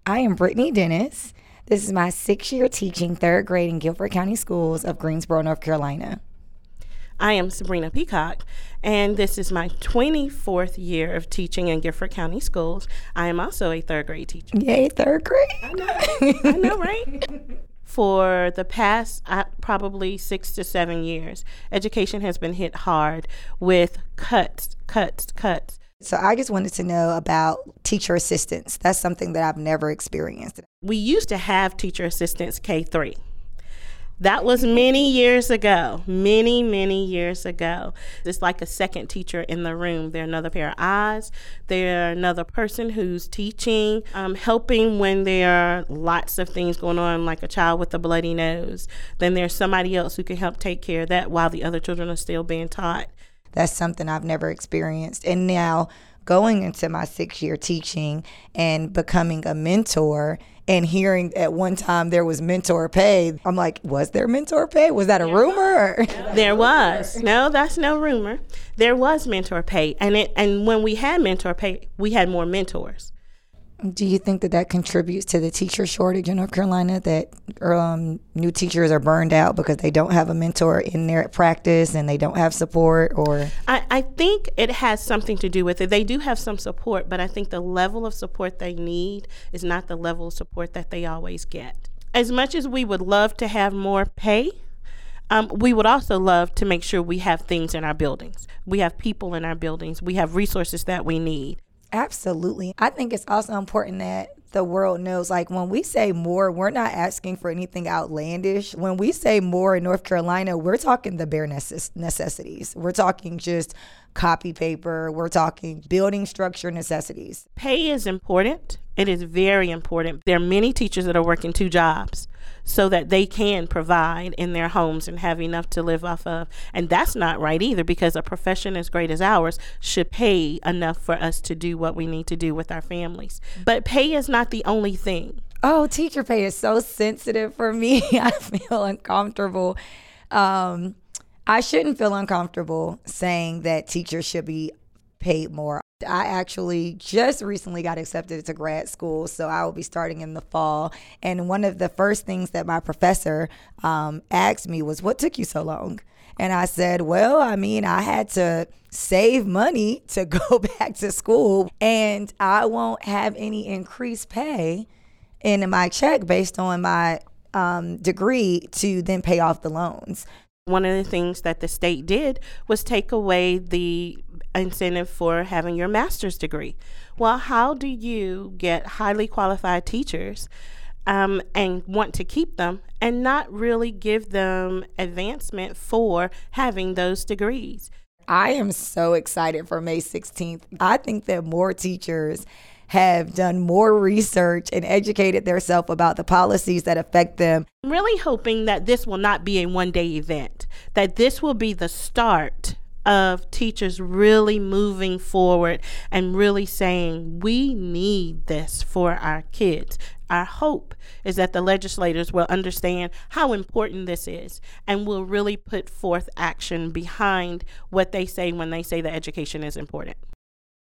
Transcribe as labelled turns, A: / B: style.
A: I am Brittany Dennis. This is my 6th year teaching 3rd grade in Guilford County Schools of Greensboro, North Carolina.
B: I am Sabrina Peacock, and this is my 24th year of teaching in Guilford County Schools. I am also a 3rd grade teacher.
A: Yay, 3rd grade.
B: I know, right? For the past probably 6 to 7 years, education has been hit hard with cuts.
A: So I just wanted to know about teacher assistants. That's something that I've never experienced.
B: We used to have teacher assistants K-3. That was many years ago, many years ago. It's like a second teacher in the room. They're another pair of eyes. They're another person who's teaching, helping when there are lots of things going on, like a child with a bloody nose. Then there's somebody else who can help take care of that while the other children are still being taught.
A: That's something I've never experienced. And now going into my 6th year teaching and becoming a mentor and hearing at one time there was mentor pay, I'm like, was there mentor pay? Was that a rumor?
B: There was. No, that's no rumor. There was mentor pay. And when we had mentor pay, we had more mentors.
A: Do you think that contributes to the teacher shortage in North Carolina, that new teachers are burned out because they don't have a mentor in their practice and they don't have support? Or
B: I think it has something to do with it. They do have some support, but I think the level of support they need is not the level of support that they always get. As much as we would love to have more pay, we would also love to make sure we have things in our buildings. We have people in our buildings. We have resources that we need.
A: Absolutely. I think it's also important that the world knows, like, when we say more, we're not asking for anything outlandish. When we say more in North Carolina, we're talking the bare necessities. We're talking just copy paper. We're talking building structure necessities.
B: Pay is important. It is very important. There are many teachers that are working 2 jobs so that they can provide in their homes and have enough to live off of. And that's not right either, because a profession as great as ours should pay enough for us to do what we need to do with our families. But pay is not the only thing.
A: Oh, teacher pay is so sensitive for me. I feel uncomfortable. I shouldn't feel uncomfortable saying that teachers should be paid more. I actually just recently got accepted to grad school, so I will be starting in the fall. And one of the first things that my professor asked me was, what took you so long? And I said, well, I had to save money to go back to school, and I won't have any increased pay in my check based on my degree to then pay off the loans.
B: One of the things that the state did was take away the incentive for having your master's degree. Well, how do you get highly qualified teachers and want to keep them and not really give them advancement for having those degrees?
A: I am so excited for May 16th. I think that more teachers have done more research and educated themselves about the policies that affect them.
B: I'm really hoping that this will not be a one-day event, that this will be the start of teachers really moving forward and really saying, we need this for our kids. Our hope is that the legislators will understand how important this is and will really put forth action behind what they say when they say that education is important.